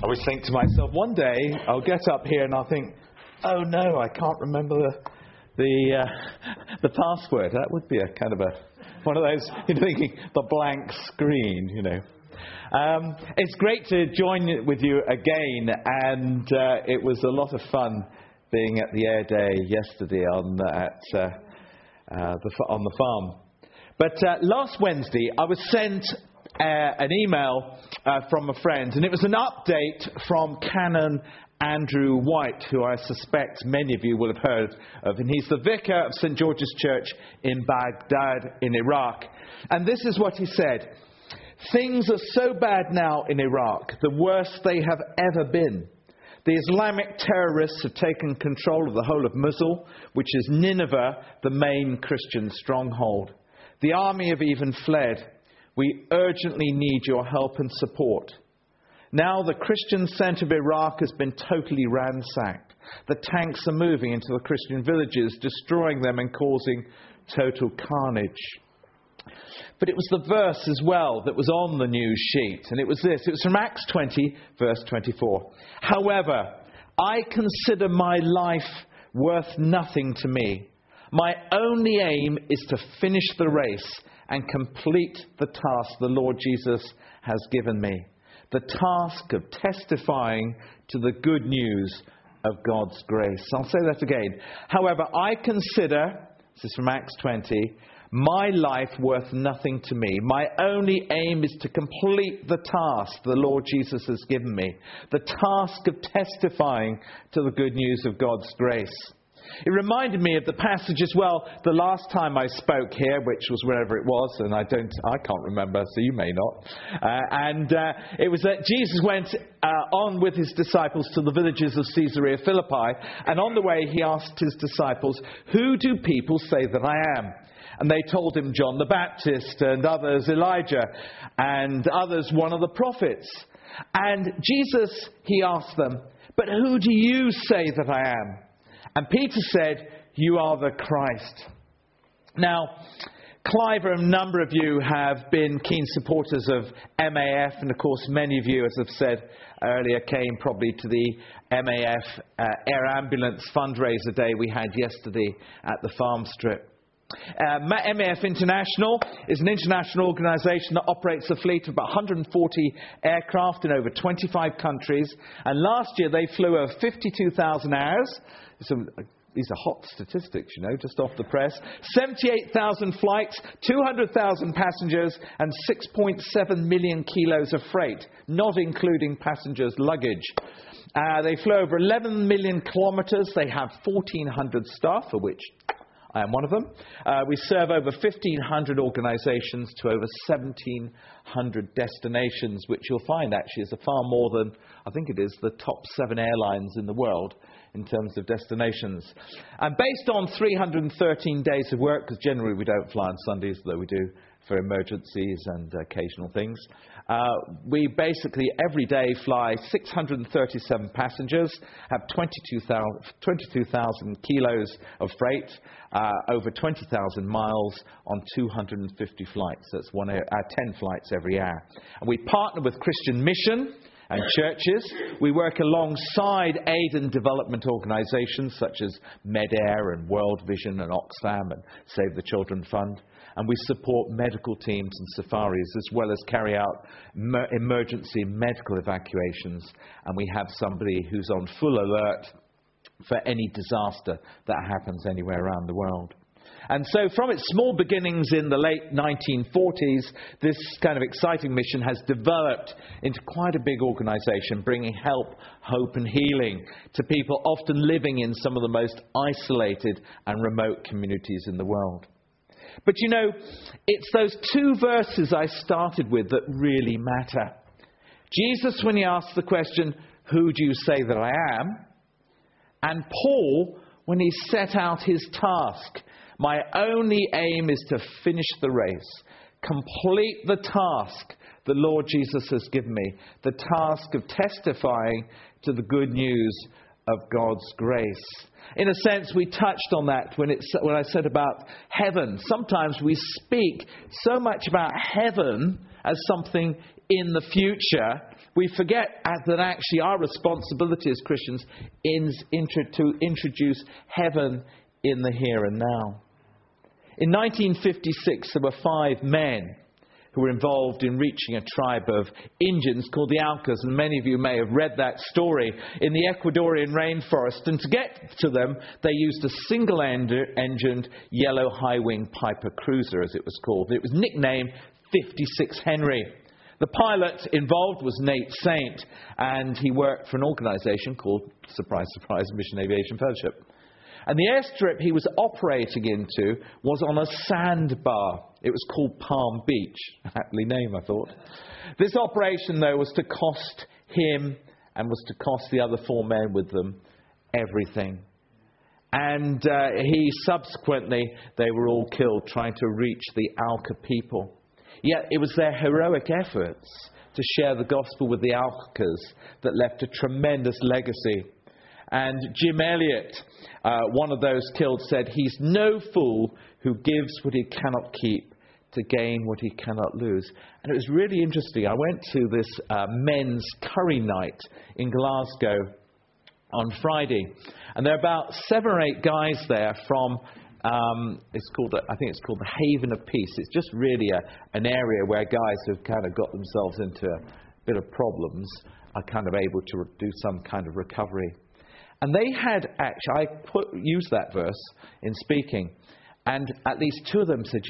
always think to myself, one day I'll get up here and I'll think, oh no, I can't remember the password. That would be a kind of one of those, you're thinking, the blank screen, you know. It's great to join with you again, and it was a lot of fun being at the Air Day yesterday on the farm. But last Wednesday, I was sent an email from a friend, and it was an update from Canon Andrew White, who I suspect many of you will have heard of, and he's the vicar of St. George's Church in Baghdad in Iraq. And this is what he said: "Things are so bad now in Iraq, the worst they have ever been. The Islamic terrorists have taken control of the whole of Mosul, which is Nineveh, the main Christian stronghold. The army have even fled. We urgently need your help and support. Now the Christian centre of Iraq has been totally ransacked. The tanks are moving into the Christian villages, destroying them and causing total carnage." But it was the verse as well that was on the news sheet, and it was this. It was from Acts 20, verse 24. "However, I consider my life worth nothing to me. My only aim is to finish the race and complete the task the Lord Jesus has given me. The task of testifying to the good news of God's grace." I'll say that again. "However, I consider," this is from Acts 20, "my life worth nothing to me. My only aim is to complete the task the Lord Jesus has given me. The task of testifying to the good news of God's grace." It reminded me of the passage as well the last time I spoke here, which was wherever it was, and I can't remember, so you may not. It was that Jesus went on with his disciples to the villages of Caesarea Philippi, and on the way he asked his disciples, "Who do people say that I am?" And they told him John the Baptist, and others Elijah, and others one of the prophets. And Jesus, he asked them, "But who do you say that I am?" And Peter said, "You are the Christ." Now, Clive and a number of you have been keen supporters of MAF, and of course many of you, as I've said earlier, came probably to the MAF Air Ambulance fundraiser day we had yesterday at the farm strip. MAF International is an international organisation that operates a fleet of about 140 aircraft in over 25 countries, and last year they flew over 52,000 hours. These are hot statistics, you know, just off the press. 78,000 flights, 200,000 passengers, and 6.7 million kilos of freight, not including passengers' luggage. They flew over 11 million kilometres. They have 1,400 staff, for which I am one of them. We serve over 1,500 organisations to over 1,700 destinations, which you'll find actually is a far more than, I think it is, the top 7 airlines in the world in terms of destinations. And based on 313 days of work, because generally we don't fly on Sundays, though we do for emergencies and occasional things, we basically every day fly 637 passengers, have 22,000 kilos of freight, over 20,000 miles on 250 flights. That's 10 flights every hour. And we partner with Christian Mission and churches. We work alongside aid and development organisations such as MEDAIR and World Vision and Oxfam and Save the Children Fund. And we support medical teams and safaris, as well as carry out emergency medical evacuations. And we have somebody who's on full alert for any disaster that happens anywhere around the world. And so from its small beginnings in the late 1940s, this kind of exciting mission has developed into quite a big organisation, bringing help, hope and healing to people often living in some of the most isolated and remote communities in the world. But you know, it's those 2 verses I started with that really matter. Jesus, when he asked the question, "Who do you say that I am?" And Paul, when he set out his task, "My only aim is to finish the race, complete the task the Lord Jesus has given me, the task of testifying to the good news of God's grace. In a sense, we touched on that when I said about heaven. Sometimes we speak so much about heaven as something in the future, we forget that actually our responsibility as Christians is to introduce heaven in the here and now. In 1956, there were 5 men who were involved in reaching a tribe of Indians called the Aucas, and many of you may have read that story, in the Ecuadorian rainforest. And to get to them, they used a single-engined yellow high-wing Piper Cruiser, as it was called. It was nicknamed 56 Henry. The pilot involved was Nate Saint, and he worked for an organisation called, surprise, surprise, Mission Aviation Fellowship. And the airstrip he was operating into was on a sandbar. It was called Palm Beach. Aptly named, I thought. This operation, though, was to cost him and was to cost the other 4 men with them everything. And they were all killed trying to reach the Auca people. Yet it was their heroic efforts to share the gospel with the Aucas that left a tremendous legacy. And Jim Elliot, one of those killed, said, "He's no fool who gives what he cannot keep to gain what he cannot lose." And it was really interesting. I went to this men's curry night in Glasgow on Friday. And there are about 7 or 8 guys there from, I think it's called the Haven of Peace. It's just really an area where guys who've kind of got themselves into a bit of problems are kind of able to do some kind of recovery. And they had actually, used that verse in speaking, and at least 2 of them said,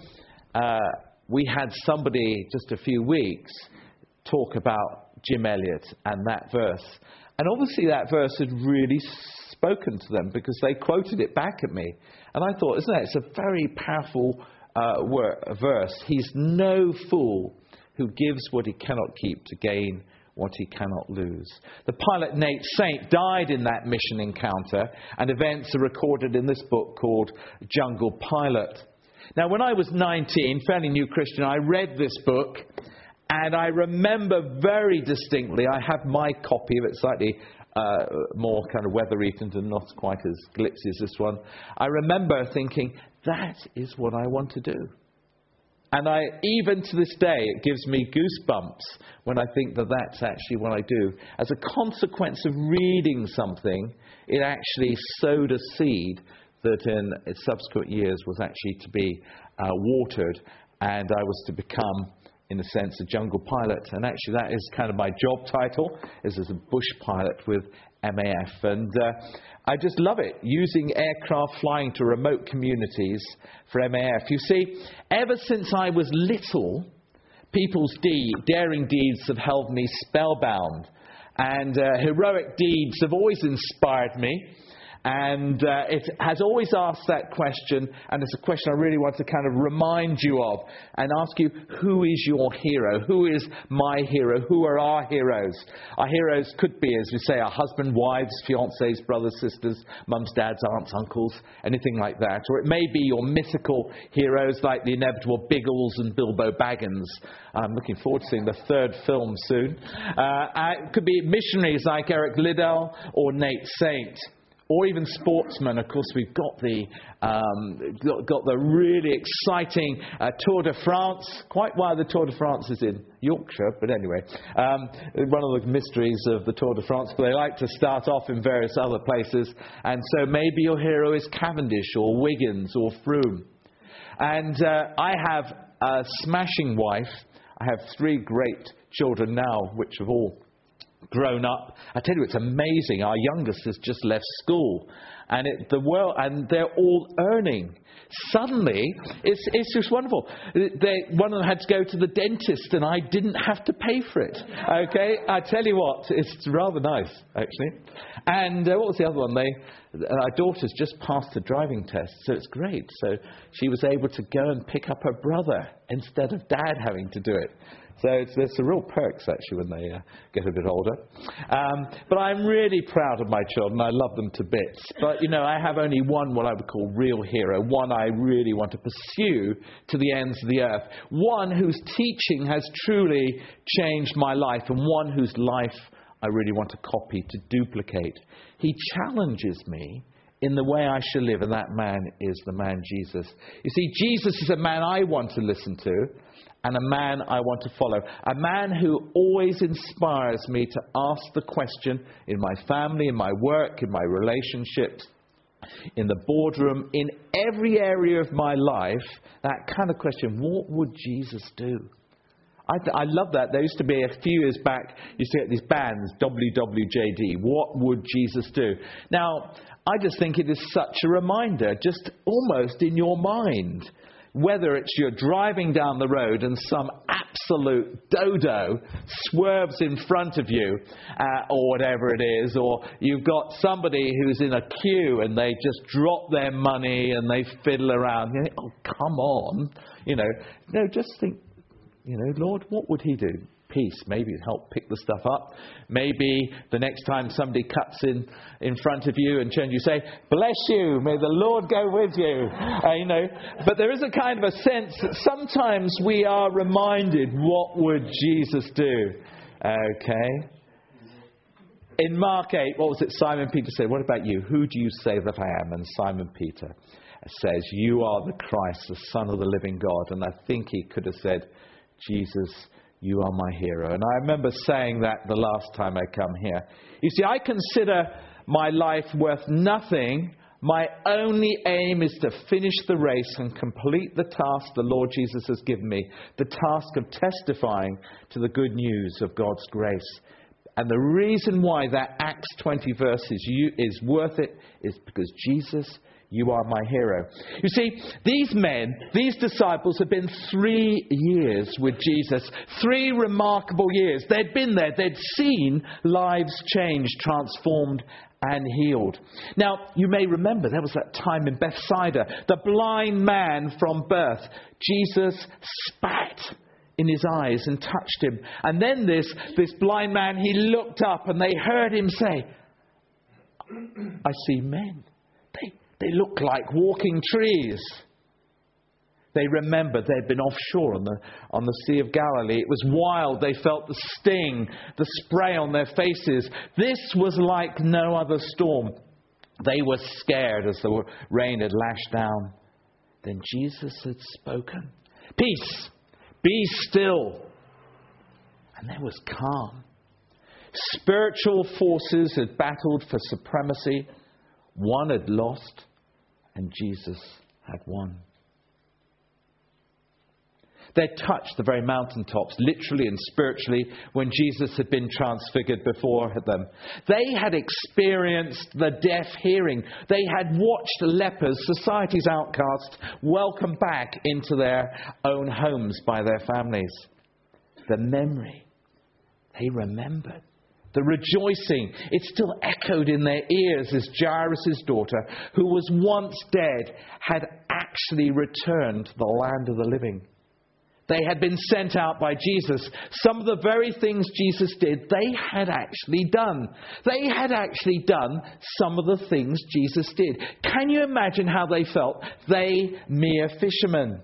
we had somebody just a few weeks talk about Jim Elliot and that verse. And obviously that verse had really spoken to them because they quoted it back at me. And I thought, isn't it? It's a very powerful verse. He's no fool who gives what he cannot keep to gain what he cannot lose. The pilot Nate Saint died in that mission encounter, and events are recorded in this book called Jungle Pilot. Now, when I was 19, fairly new Christian, I read this book, and I remember very distinctly, I have my copy of it, slightly more kind of weather-eaten and not quite as glitzy as this one. I remember thinking, that is what I want to do. And even to this day, it gives me goosebumps when I think that that's actually what I do. As a consequence of reading something, it actually sowed a seed that in subsequent years was actually to be watered, and I was to become, in a sense, a jungle pilot. And actually that is kind of my job title, is as a bush pilot with MAF. And I just love it, using aircraft flying to remote communities for MAF. You see, ever since I was little, people's daring deeds have held me spellbound. And heroic deeds have always inspired me. And it has always asked that question, and it's a question I really want to kind of remind you of and ask you, who is your hero? Who is my hero? Who are our heroes? Our heroes could be, as we say, our husband, wives, fiancés, brothers, sisters, mums, dads, aunts, uncles, anything like that. Or it may be your mythical heroes like the inevitable Biggles and Bilbo Baggins. I'm looking forward to seeing the 3rd film soon. It could be missionaries like Eric Liddell or Nate Saint. Or even sportsmen. Of course, we've got the really exciting Tour de France. Quite why the Tour de France is in Yorkshire, but anyway, one of the mysteries of the Tour de France. But they like to start off in various other places, and so maybe your hero is Cavendish or Wiggins or Froome. And I have a smashing wife. I have 3 great children now, which have all grown up. I tell you, it's amazing. Our youngest has just left school, and they're all earning. Suddenly, it's just wonderful. One of them had to go to the dentist, and I didn't have to pay for it. Okay, I tell you what, it's rather nice, actually. And what was the other one? Our daughter's just passed the driving test, so it's great. So she was able to go and pick up her brother instead of Dad having to do it. So there's some real perks, actually, when they get a bit older. But I'm really proud of my children. I love them to bits. But, I have only one, what I would call real hero, one I really want to pursue to the ends of the earth, one whose teaching has truly changed my life, and one whose life I really want to copy, to duplicate. He challenges me in the way I shall live, and that man is the man Jesus. You see, Jesus is a man I want to listen to, and a man I want to follow. A man who always inspires me to ask the question in my family, in my work, in my relationships, in the boardroom, in every area of my life, that kind of question: what would Jesus do? I love that. There used to be, a few years back, you used to get these bands, WWJD, what would Jesus do? Now, I just think it is such a reminder, just almost in your mind. Whether it's you're driving down the road and some absolute dodo swerves in front of you, or whatever it is, or you've got somebody who's in a queue and they just drop their money and they fiddle around. You think, oh, come on. No, just think, Lord, what would he do? Peace. Maybe help pick the stuff up. Maybe the next time somebody cuts in front of you and you say, bless you, may the Lord go with you. But there is a kind of a sense that sometimes we are reminded, what would Jesus do? Okay. In Mark 8, what was it Simon Peter said? What about you? Who do you say that I am? And Simon Peter says, you are the Christ, the Son of the living God. And I think he could have said, Jesus, you are my hero. And I remember saying that the last time I come here. You see, I consider my life worth nothing. My only aim is to finish the race and complete the task the Lord Jesus has given me. The task of testifying to the good news of God's grace. And the reason why that Acts 20 verse is worth it is because Jesus, you are my hero. You see, these men, these disciples have been 3 years with Jesus. 3 remarkable years. They'd been there. They'd seen lives changed, transformed and healed. Now, you may remember there was that time in Bethsaida. The blind man from birth. Jesus spat in his eyes and touched him. And then this blind man, he looked up and they heard him say, I see men. They look like walking trees. They remembered they'd been offshore on the Sea of Galilee. It was wild. They felt the sting, the spray on their faces. This was like no other storm. They were scared as the rain had lashed down. Then Jesus had spoken. Peace, be still. And there was calm. Spiritual forces had battled for supremacy. One had lost, and Jesus had won. They'd touched the very mountaintops, literally and spiritually, when Jesus had been transfigured before them. They had experienced the deaf hearing. They had watched lepers, society's outcasts, welcomed back into their own homes by their families. The memory, they remembered. The rejoicing, it still echoed in their ears as Jairus' daughter, who was once dead, had actually returned to the land of the living. They had been sent out by Jesus. Some of the very things Jesus did, they had actually done. They had actually done some of the things Jesus did. Can you imagine how they felt? They, mere fishermen,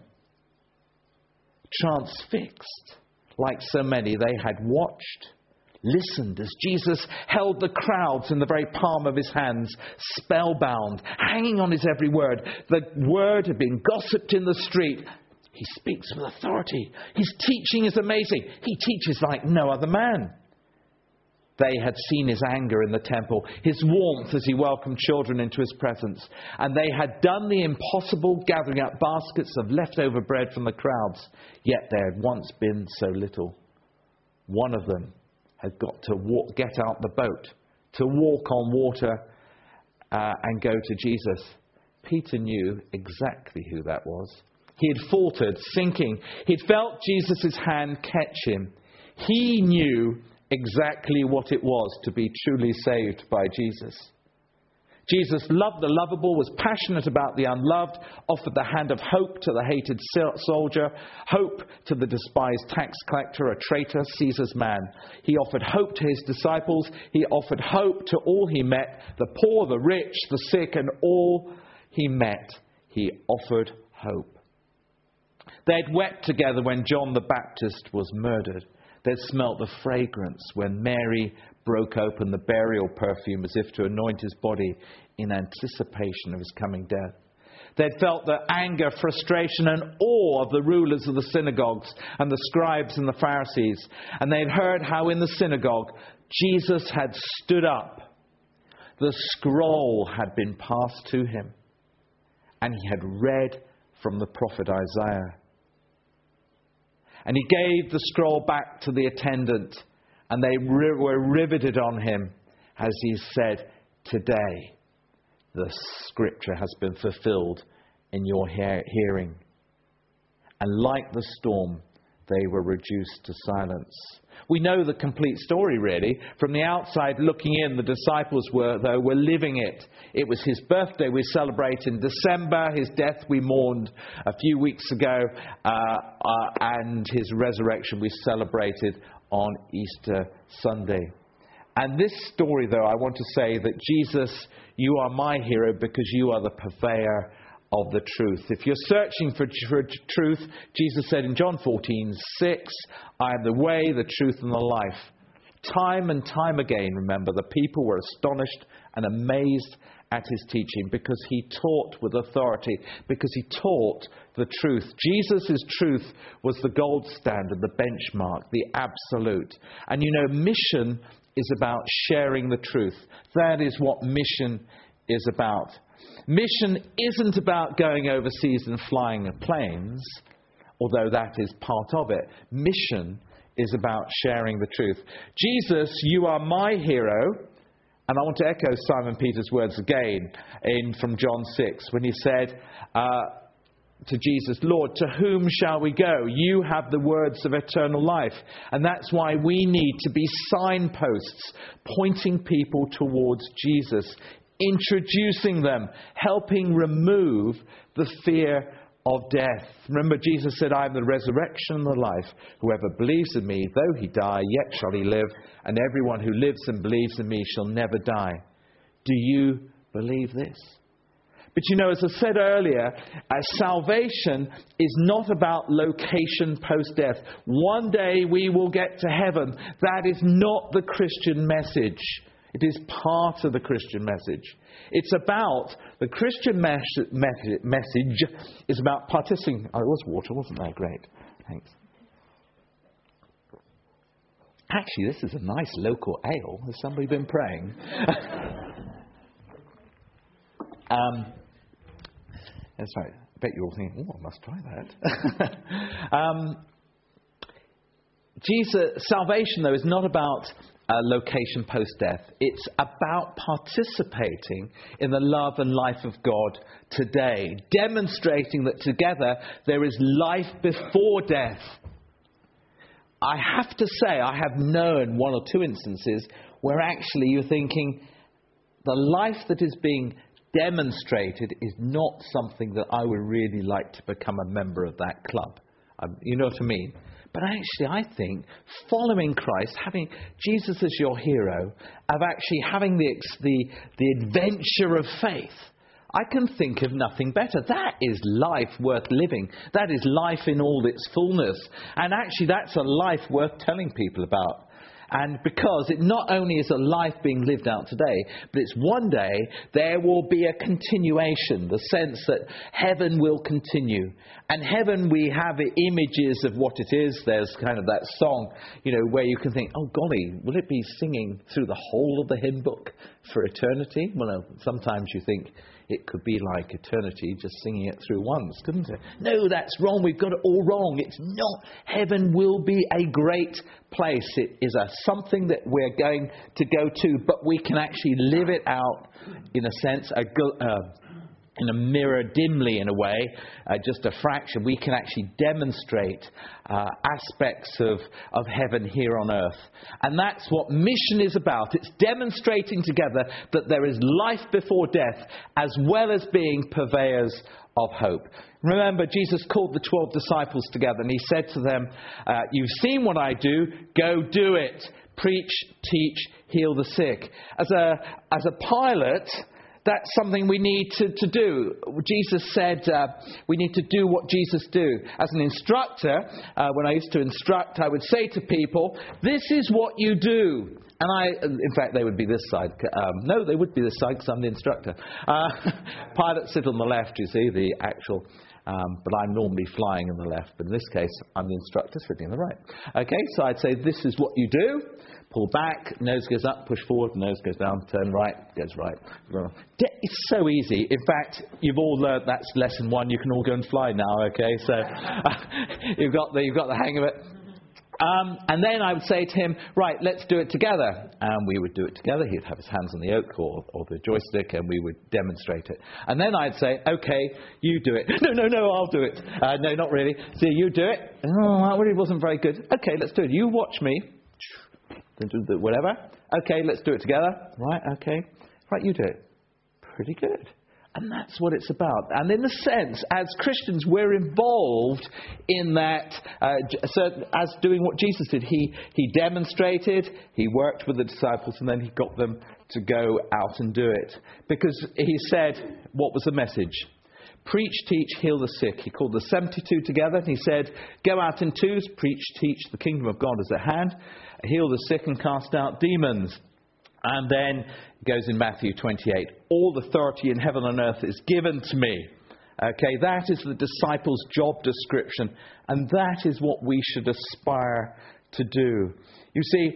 transfixed. Like so many, they had watched, listened as Jesus held the crowds in the very palm of his hands, spellbound, hanging on his every word. The word had been gossiped in the street. He speaks with authority. His teaching is amazing. He teaches like no other man. They had seen his anger in the temple, his warmth as he welcomed children into his presence. And they had done the impossible, gathering up baskets of leftover bread from the crowds. Yet there had once been so little. One of them had got to get out the boat, to walk on water and go to Jesus. Peter knew exactly who that was. He had faltered, sinking. He'd felt Jesus' hand catch him. He knew exactly what it was to be truly saved by Jesus. Jesus loved the lovable, was passionate about the unloved, offered the hand of hope to the hated soldier, hope to the despised tax collector, a traitor, Caesar's man. He offered hope to his disciples. He offered hope to all he met, the poor, the rich, the sick, and all he met. He offered hope. They'd wept together when John the Baptist was murdered. They'd smelt the fragrance when Mary broke open the burial perfume as if to anoint his body in anticipation of his coming death. They'd felt the anger, frustration and awe of the rulers of the synagogues and the scribes and the Pharisees. And they'd heard how in the synagogue Jesus had stood up. The scroll had been passed to him, and he had read from the prophet Isaiah. And he gave the scroll back to the attendant, and they were riveted on him as he said, "Today the scripture has been fulfilled in your hearing." And like the storm, they were reduced to silence. We know the complete story, really. From the outside looking in, the disciples were living it. It was his birthday we celebrate in December. His death we mourned a few weeks ago. And his resurrection we celebrated on Easter Sunday. And this story, though, I want to say that Jesus, you are my hero because you are the purveyor of the truth. If you're searching for truth, Jesus said in John 14:6, "I am the way, the truth and the life." Time and time again, remember, the people were astonished and amazed at his teaching because he taught with authority, because he taught the truth. Jesus' truth was the gold standard, the benchmark, the absolute. And you know, mission is about sharing the truth. That is what mission is about. Mission isn't about going overseas and flying planes, although that is part of it. Mission is about sharing the truth. Jesus, you are my hero. And I want to echo Simon Peter's words again from John 6 when he said to Jesus, "Lord, to whom shall we go? You have the words of eternal life." And that's why we need to be signposts pointing people towards Jesus, introducing them, helping remove the fear of death. Remember, Jesus said, "I am the resurrection and the life. Whoever believes in me, though he die, yet shall he live. And everyone who lives and believes in me shall never die." Do you believe this? But you know, as I said earlier, salvation is not about location post-death. One day we will get to heaven. That is not the Christian message. It is part of the Christian message. It's about, the Christian message is about participating. Oh, it was water, wasn't that great? Thanks. Actually, this is a nice local ale. Has somebody been praying? That's right. I bet you're all thinking, "Oh, I must try that." Salvation, though, is not about location post-death. It's about participating in the love and life of God today, demonstrating that together there is life before death. I have to say, I have known one or two instances where actually you're thinking, the life that is being demonstrated is not something that I would really like to become a member of that club. You know what I mean? But actually, I think following Christ, having Jesus as your hero, of actually having the adventure of faith, I can think of nothing better. That is life worth living. That is life in all its fullness. And actually, that's a life worth telling people about. And because it not only is a life being lived out today, but it's one day there will be a continuation, the sense that heaven will continue. And heaven, we have images of what it is. There's kind of that song, you know, where you can think, oh golly, will it be singing through the whole of the hymn book for eternity? Well, sometimes you think it could be like eternity, just singing it through once, couldn't it? No, that's wrong. We've got it all wrong. It's not. Heaven will be a great place. It is something that we're going to go to, but we can actually live it out in a sense, in a mirror dimly in a way, just a fraction. We can actually demonstrate aspects of heaven here on earth. And that's what mission is about. It's demonstrating together that there is life before death as well as being purveyors of hope. Remember, Jesus called the 12 disciples together and he said to them, you've seen what I do, go do it. Preach, teach, heal the sick. As a pilot, that's something we need to do. Jesus said we need to do what Jesus do. As an instructor, when I used to instruct, I would say to people, this is what you do. And in fact, they would be this side. No, they would be this side because I'm the instructor. Pilots sit on the left, you see, the actual... but I'm normally flying on the left. But in this case, I'm the instructor sitting on the right. Okay, so I'd say this is what you do. Pull back, nose goes up, push forward, nose goes down, turn right, goes right. It's so easy. In fact, you've all learned that's lesson 1. You can all go and fly now, okay? So you've got the hang of it. And then I would say to him, right, let's do it together. And we would do it together. He'd have his hands on the yoke or the joystick, and we would demonstrate it. And then I'd say, okay, you do it. No, I'll do it. No, not really. So you do it. Oh, that really wasn't very good. Okay, let's do it. You watch me. Whatever. Okay, let's do it together. Right, okay. Right, you do it. Pretty good. And that's what it's about. And in a sense, as Christians, we're involved in that, as doing what Jesus did. He demonstrated, he worked with the disciples, and then he got them to go out and do it. Because he said, what was the message? Preach, teach, heal the sick. He called the 72 together, and he said, go out in twos, preach, teach, the kingdom of God is at hand. Heal the sick and cast out demons. And then it goes in Matthew 28, all authority in heaven and earth is given to me. Okay, that is the disciples' job description. And that is what we should aspire to do. You see,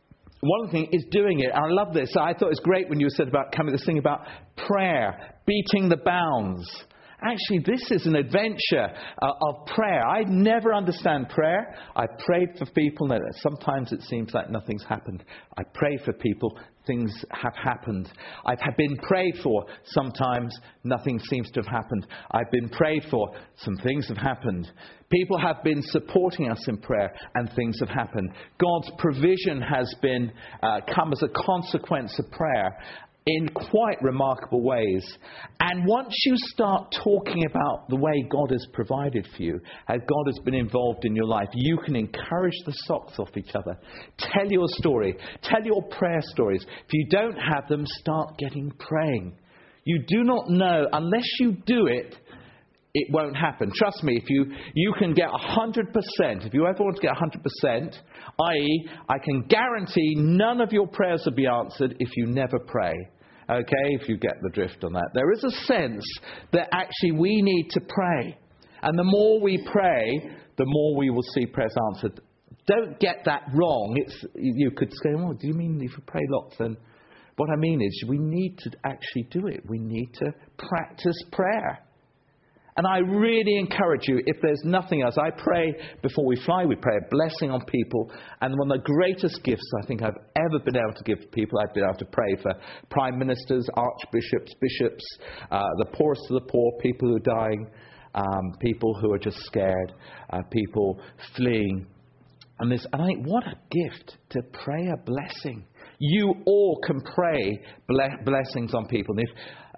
one thing is doing it. And I love this. I thought it was great when you said about this thing about prayer, beating the bounds. Actually, this is an adventure of prayer. I never understand prayer. I prayed for people. Sometimes it seems like nothing's happened. I pray for people. Things have happened. I've been prayed for. Sometimes nothing seems to have happened. I've been prayed for. Some things have happened. People have been supporting us in prayer, and things have happened. God's provision has been come as a consequence of prayer in quite remarkable ways. And once you start talking about the way God has provided for you, how God has been involved in your life, you can encourage the socks off each other. Tell your story. Tell your prayer stories. If you don't have them, start praying. You do not know, unless you do it, it won't happen. Trust me, if you can get 100%, if you ever want to get 100%, i.e., I can guarantee none of your prayers will be answered if you never pray. Okay, if you get the drift on that. There is a sense that actually we need to pray. And the more we pray, the more we will see prayers answered. Don't get that wrong. You could say, oh, do you mean if you pray lots? Then what I mean is we need to actually do it. We need to practice prayer. And I really encourage you, if there's nothing else, I pray before we fly, we pray a blessing on people. And one of the greatest gifts I think I've ever been able to give to people, I've been able to pray for prime ministers, archbishops, bishops, the poorest of the poor, people who are dying, people who are just scared, people fleeing. And I think, what a gift to pray a blessing. You all can pray blessings on people. And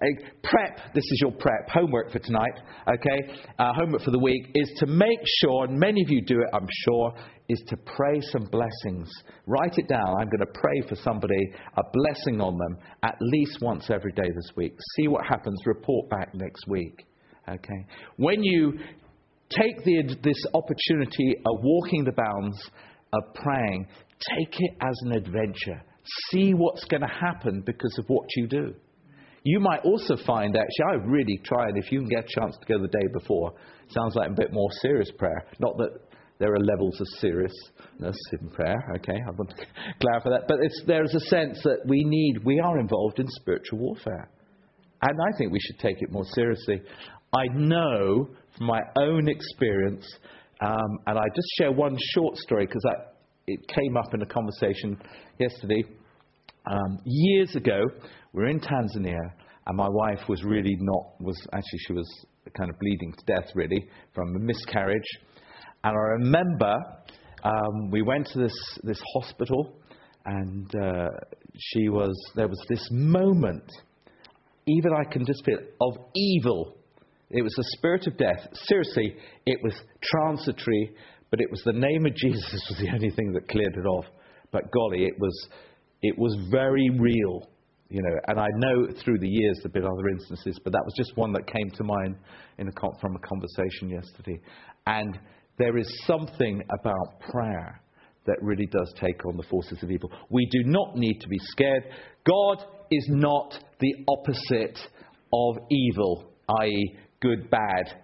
prep, this is your prep, homework for tonight, okay? Homework for the week is to make sure, and many of you do it, I'm sure, is to pray some blessings. Write it down. I'm going to pray for somebody, a blessing on them, at least once every day this week. See what happens. Report back next week, okay? When you take this opportunity of walking the bounds of praying, take it as an adventure. See what's going to happen because of what you do. You might also find, actually, I really try, and if you can get a chance to go the day before, sounds like a bit more serious prayer. Not that there are levels of seriousness in prayer, okay? I want to clarify that. But there's a sense that we are involved in spiritual warfare. And I think we should take it more seriously. I know from my own experience, and I just share one short story because it came up in a conversation yesterday. Years ago, we were in Tanzania, and my wife she was kind of bleeding to death, really, from a miscarriage. And I remember we went to this hospital, and there was this moment, even I can just feel, of evil. It was the spirit of death. Seriously, it was transitory, but it was the name of Jesus was the only thing that cleared it off. But golly, it was very real. and I know through the years there have been other instances, but that was just one that came to mind from a conversation yesterday. And there is something about prayer that really does take on the forces of evil. We do not need to be scared. God is not the opposite of evil, i.e. good, bad.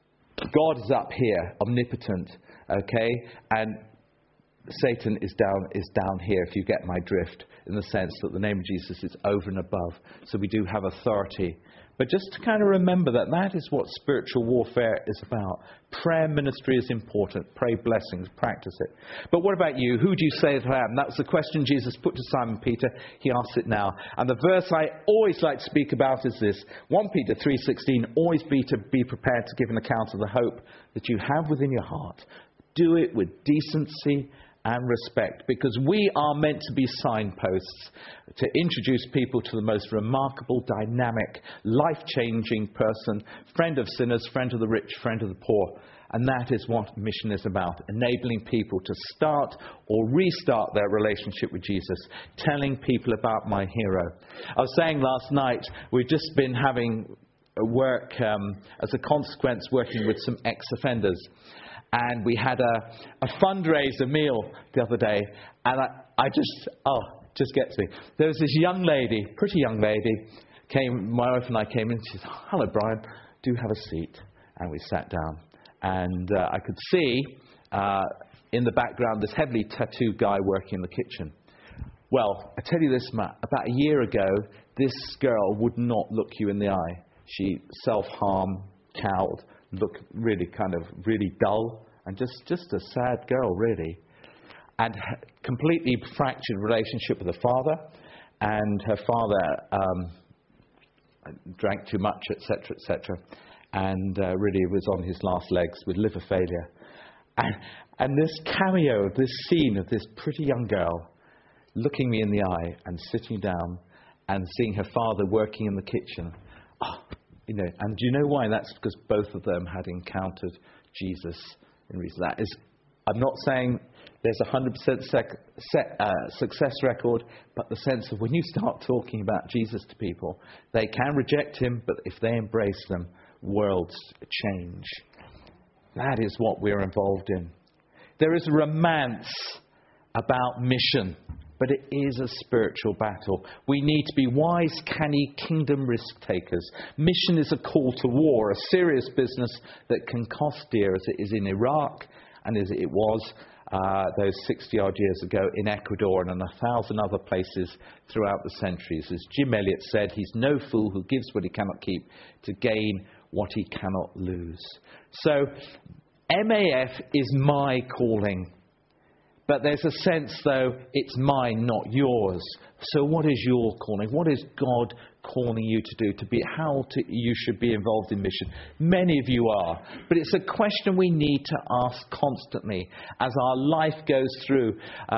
God is up here, omnipotent, okay? And Satan is down here, if you get my drift, in the sense that the name of Jesus is over and above. So we do have authority. But just to kind of remember that is what spiritual warfare is about. Prayer ministry is important. Pray blessings. Practice it. But what about you? Who do you say that I am? That was the question Jesus put to Simon Peter. He asks it now. And the verse I always like to speak about is this. 1 Peter 3:16. Always be prepared to give an account of the hope that you have within your heart. Do it with decency and respect, because we are meant to be signposts to introduce people to the most remarkable, dynamic, life-changing person, friend of sinners, friend of the rich, friend of the poor. And that is what mission is about, enabling people to start or restart their relationship with Jesus, telling people about my hero. I was saying last night, we've just been having work, as a consequence, working with some ex-offenders. And we had a fundraiser meal the other day, and I just gets me. There was this young lady, pretty young lady, my wife and I came in, she said, "Hello, Brian, do have a seat." And we sat down. And I could see in the background this heavily tattooed guy working in the kitchen. Well, I tell you this, Matt, about a year ago, this girl would not look you in the eye. She self-harmed, cowed, looked really really dull, and just a sad girl, really. And completely fractured relationship with her father, and her father drank too much, etc., etc., and really was on his last legs with liver failure. And this cameo, this scene of this pretty young girl looking me in the eye and sitting down and seeing her father working in the kitchen. And do you know why? That's because both of them had encountered Jesus in reason. I'm not saying there's a 100% success record, but the sense of when you start talking about Jesus to people, they can reject him, but if they embrace them, worlds change. That is what we're involved in. There is a romance about mission, but it is a spiritual battle. We need to be wise, canny, kingdom risk takers. Mission is a call to war, a serious business that can cost dear, as it is in Iraq and as it was those 60-odd years ago in Ecuador and in 1,000 other places throughout the centuries. As Jim Elliot said, he's no fool who gives what he cannot keep to gain what he cannot lose. So MAF is my calling. But there's a sense, though, it's mine, not yours. So what is your calling? What is God calling you to do? You should be involved in mission. Many of you are. But it's a question we need to ask constantly as our life goes through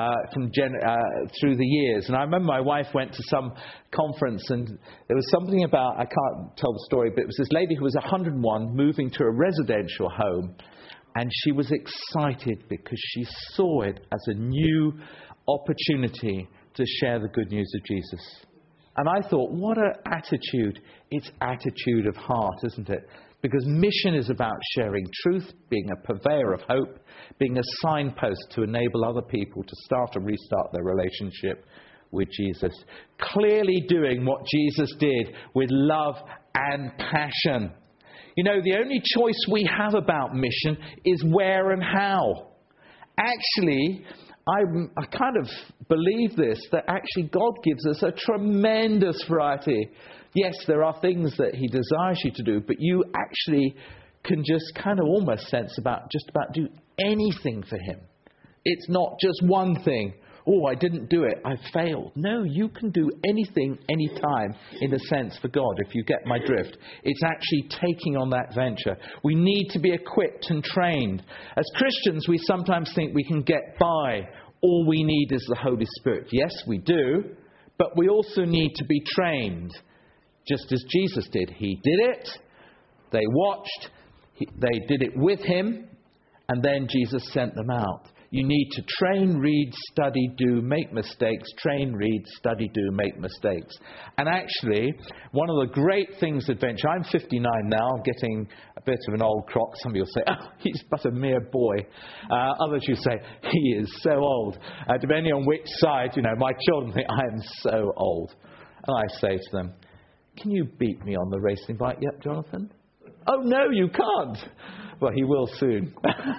through the years. And I remember my wife went to some conference, and there was something about, I can't tell the story, but it was this lady who was 101 moving to a residential home. And she was excited because she saw it as a new opportunity to share the good news of Jesus. And I thought, what an attitude. It's attitude of heart, isn't it? Because mission is about sharing truth, being a purveyor of hope, being a signpost to enable other people to start and restart their relationship with Jesus. Clearly doing what Jesus did with love and passion. You know, the only choice we have about mission is where and how. Actually, I kind of believe this, that actually God gives us a tremendous variety. Yes, there are things that he desires you to do, but you actually can just kind of almost sense about do anything for him. It's not just one thing. Oh, I didn't do it, I failed. No, you can do anything, anytime, in a sense, for God, if you get my drift. It's actually taking on that venture. We need to be equipped and trained. As Christians, we sometimes think we can get by. All we need is the Holy Spirit. Yes, we do, but we also need to be trained, just as Jesus did. He did it, they watched, they did it with him, and then Jesus sent them out. You need to train, read, study, do, make mistakes. Train, read, study, do, make mistakes. And actually, one of the great things Adventure, I'm 59 now, I'm getting a bit of an old crock. Some people say, oh, he's but a mere boy. Others you say, he is so old. Depending on which side, my children think I am so old. And I say to them, can you beat me on the racing bike yet, Jonathan? Oh, no, you can't. Well, he will soon.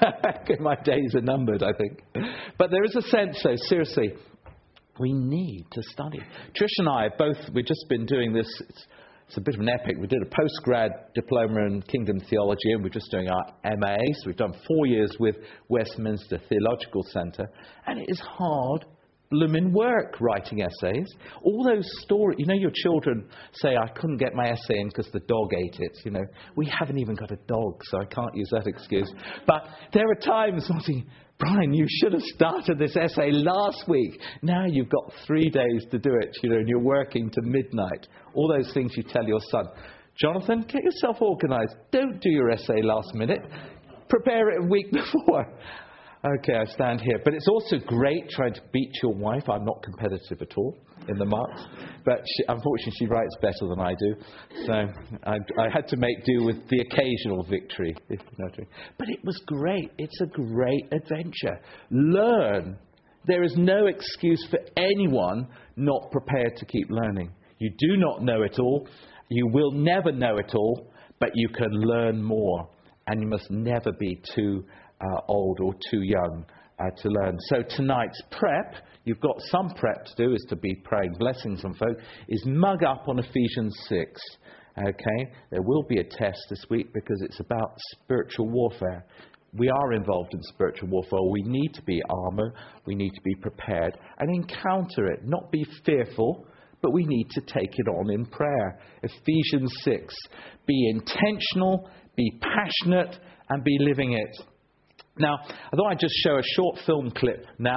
My days are numbered, I think. But there is a sense, though, seriously, we need to study. Trish and I we've just been doing this. It's a bit of an epic. We did a postgrad diploma in Kingdom Theology, and we're just doing our MA. So we've done 4 years with Westminster Theological Centre. And it is hard blooming work writing essays. All those stories, your children say, I couldn't get my essay in because the dog ate it. We haven't even got a dog, so I can't use that excuse. But there are times I think, Brian, you should have started this essay last week. Now you've got 3 days to do it, and you're working to midnight. All those things you tell your son. Jonathan, get yourself organised. Don't do your essay last minute. Prepare it a week before. Okay, I stand here. But it's also great trying to beat your wife. I'm not competitive at all in the marks. But unfortunately, she writes better than I do. So I had to make do with the occasional victory. But it was great. It's a great adventure. Learn. There is no excuse for anyone not prepared to keep learning. You do not know it all. You will never know it all. But you can learn more. And you must never be too old or too young to learn. So tonight's prep, you've got some prep to do, is to be praying blessings on folk, is mug up on Ephesians 6. Okay? There will be a test this week because it's about spiritual warfare. We are involved in spiritual warfare. We need to be armour. We need to be prepared and encounter it. Not be fearful, but we need to take it on in prayer. Ephesians 6. Be intentional, be passionate, and be living it. Now, I thought I'd just show a short film clip now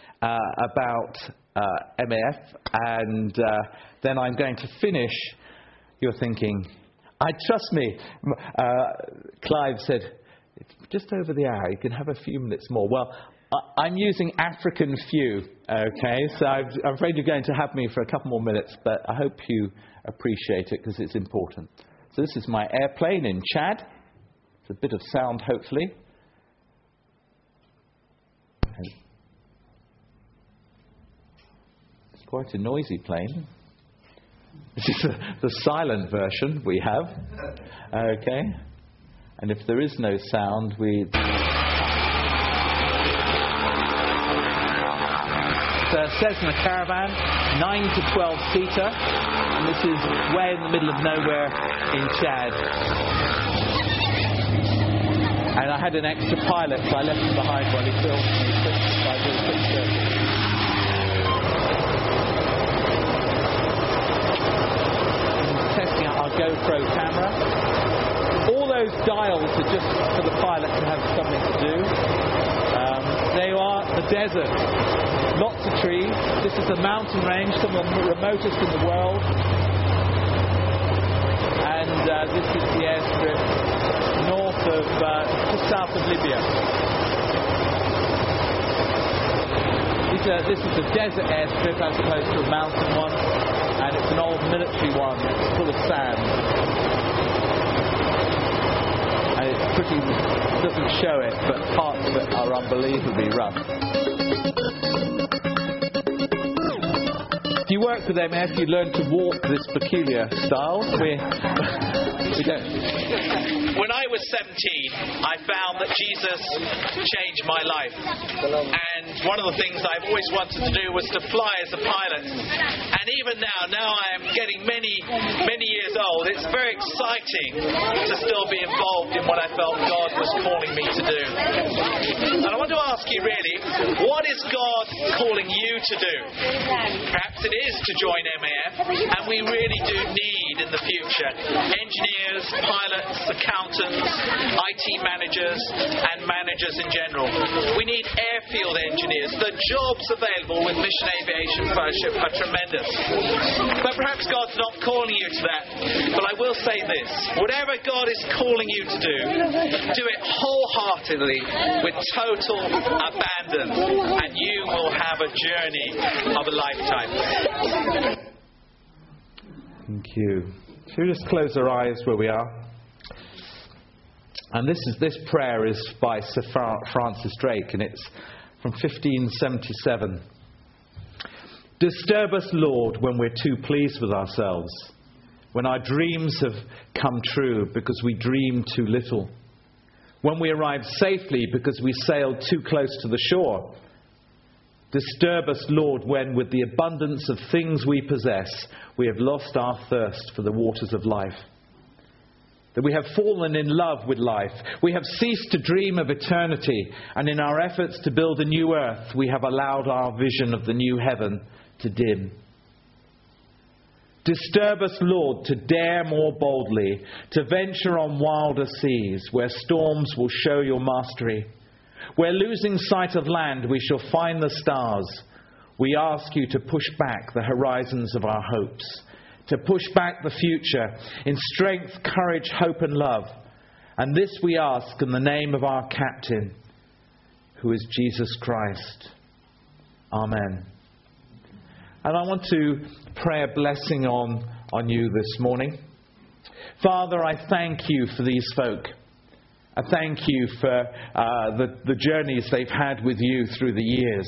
about MAF, and then I'm going to finish. You're thinking, trust me, Clive said, it's just over the hour, you can have a few minutes more. Well, I'm using African few, okay, so I'm afraid you're going to have me for a couple more minutes, but I hope you appreciate it because it's important. So this is my airplane in Chad. It's a bit of sound, hopefully. It's quite a noisy plane. This is the silent version we have. Okay. And if there is no sound, it's a Cessna Caravan, 9 to 12 seater. And this is way in the middle of nowhere in Chad. And I had an extra pilot, so I left him behind while he filmed me. So I did a picture. Testing out our GoPro camera. All those dials are just for the pilot to have something to do. They are the desert. Lots of trees. This is a mountain range, some of the remotest in the world. And this is the airstrip north of, just south of Libya. This is a desert airstrip as opposed to a mountain one, and it's an old military one. It's full of sand, and it's pretty. Doesn't show it, but parts of it are unbelievably rough. If you work with MF, you learn to walk this peculiar style. We don't. When I was 17, I found that Jesus changed my life. And one of the things I've always wanted to do was to fly as a pilot. And even now I am getting many, many years old, it's very exciting to still be involved in what I felt God was calling me to do. And I want to ask you really, what is God calling you to do? Perhaps it is to join MAF, and we really do need in the future engineers, pilots, accountants, IT managers, and managers in general. We need airfield engineers. The jobs available with Mission Aviation Fellowship are tremendous. But perhaps God's not calling you to that. But I will say this. Whatever God is calling you to do it wholeheartedly with total abandon, and you will have a journey of a lifetime. Thank you. Should we just close our eyes where we are? And this prayer is by Sir Francis Drake, and it's from 1577. Disturb us, Lord, when we're too pleased with ourselves, when our dreams have come true because we dream too little, when we arrive safely because we sailed too close to the shore. Disturb us, Lord, when with the abundance of things we possess, we have lost our thirst for the waters of life. That we have fallen in love with life. We have ceased to dream of eternity, and in our efforts to build a new earth, we have allowed our vision of the new heaven to dim. Disturb us, Lord, to dare more boldly, to venture on wilder seas, where storms will show your mastery. Where losing sight of land, we shall find the stars. We ask you to push back the horizons of our hopes, to push back the future in strength, courage, hope and love. And this we ask in the name of our captain, who is Jesus Christ. Amen. And I want to pray a blessing on you this morning. Father, I thank you for these folk. I thank you for the journeys they've had with you through the years.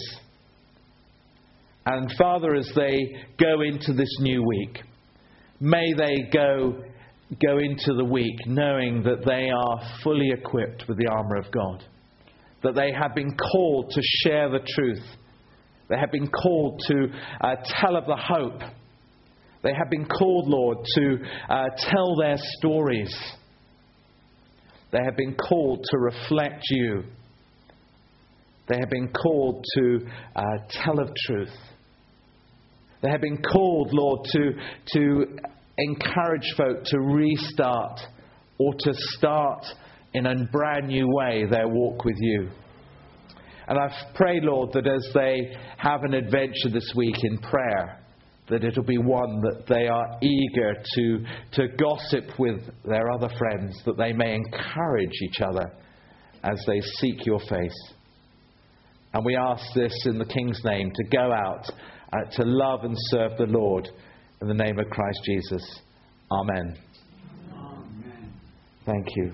And Father, as they go into this new week, may they go into the week knowing that they are fully equipped with the armour of God. That they have been called to share the truth. They have been called to tell of the hope. They have been called, Lord, to tell their stories. They have been called to reflect you. They have been called to tell of truth. They have been called, Lord, to encourage folk to restart or to start in a brand new way their walk with you. And I pray, Lord, that as they have an adventure this week in prayer, that it'll be one that they are eager to gossip with their other friends, that they may encourage each other as they seek your face. And we ask this in the King's name, to go out to love and serve the Lord in the name of Christ Jesus. Amen. Amen. Thank you.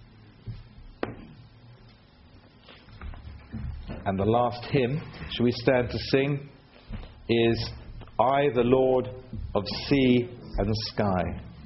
And the last hymn, shall we stand to sing, is I, the Lord of sea and sky.